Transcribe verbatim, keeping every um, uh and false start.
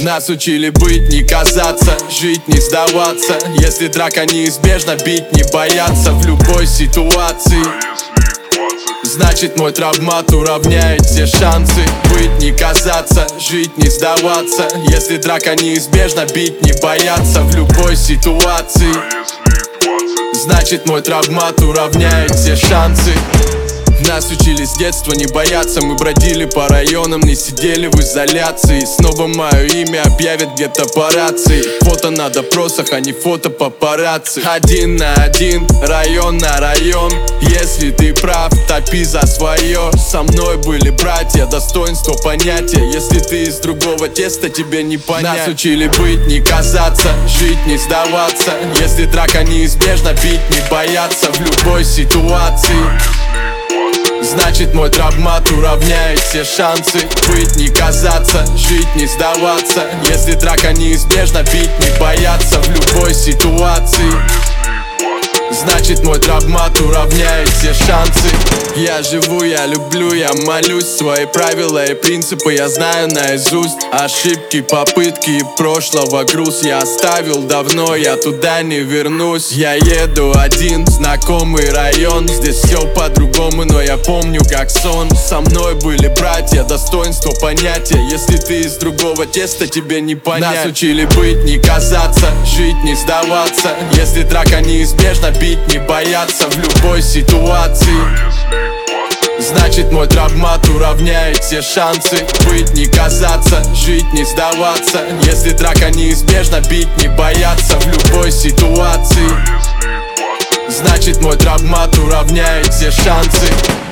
Нас учили быть, не казаться, жить, не сдаваться. Если драка неизбежна, бить, не бояться в любой ситуации. Значит, мой травмат уравняет все шансы. Быть, не казаться, жить, не сдаваться. Если драка неизбежна, бить, не бояться в любой ситуации. Значит, мой травмат уравняет все шансы. Нас учили с детства не бояться. Мы бродили по районам, не сидели в изоляции. Снова мое имя объявят где-то по рации. Фото на допросах, а не фото папарацци. Один на один, район на район. Если ты прав, топи за свое. Со мной были братья, достоинство понятия. Если ты из другого теста, тебе не понять. Нас учили быть, не казаться, жить, не сдаваться. Если драка неизбежна, бить, не бояться в любой ситуации. Значит, мой травмат уравняет все шансы. Быть, не казаться, жить, не сдаваться. Если драка неизбежна, бить, не бояться в любой ситуации. Значит, мой травмат уравняет все шансы. Я живу, я люблю, я молюсь. Свои правила и принципы я знаю наизусть. Ошибки, попытки и прошлого груз я оставил давно, я туда не вернусь. Я еду один в знакомый район. Здесь все по-другому, но я помню как сон. Со мной были братья, достоинство понятия. Если ты из другого теста, тебе не понять. Нас учили быть, не казаться, жить, не сдаваться. Если драка неизбежна, бить, не бояться в любой ситуации. Значит, мой травмат уравняет все шансы. Быть, не казаться, жить, не сдаваться. Если драка неизбежна, бить, не бояться в любой ситуации. Значит, мой травмат уравняет все шансы.